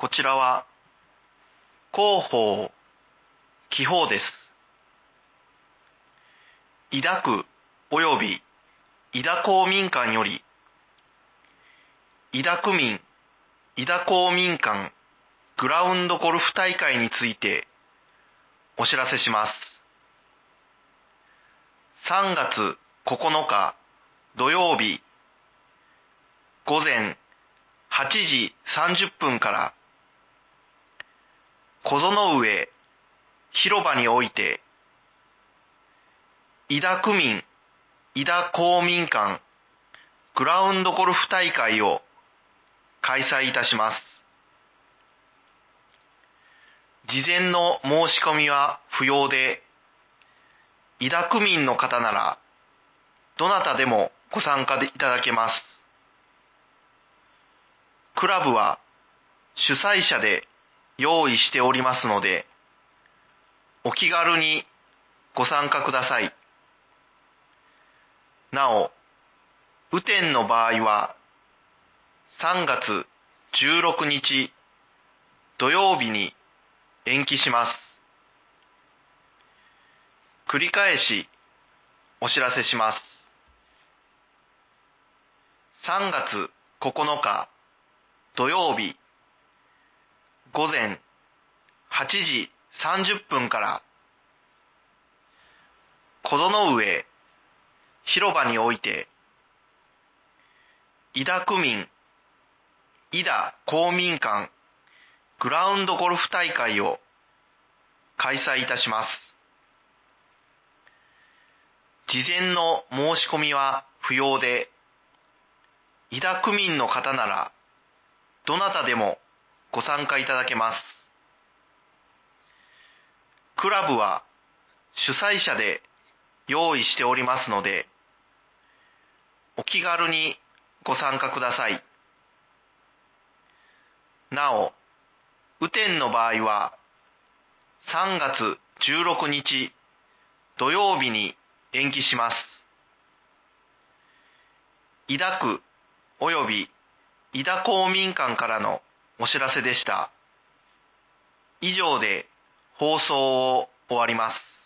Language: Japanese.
こちらは広報、記法です。井田区及び井田公民館より、井田区民井田公民館グラウンドゴルフ大会についてお知らせします。3月9日土曜日午前8時30分から小園上広場において井田区民井田公民館グラウンドゴルフ大会を開催いたします。事前の申し込みは不要で、井田区民の方ならどなたでもご参加いただけます。クラブは主催者で用意しておりますので、お気軽にご参加ください。なお、雨天の場合は3月16日土曜日に延期します。繰り返しお知らせします。3月9日土曜日午前8時30分から小園上広場において井田区民井田公民館グラウンドゴルフ大会を開催いたします。事前の申し込みは不要で、井田区民の方ならどなたでもご参加いただけます。クラブは主催者で用意しておりますので、お気軽にご参加ください。なお、雨天の場合は3月16日土曜日に延期します。井田区及び井田公民館からのお知らせでした。以上で放送を終わります。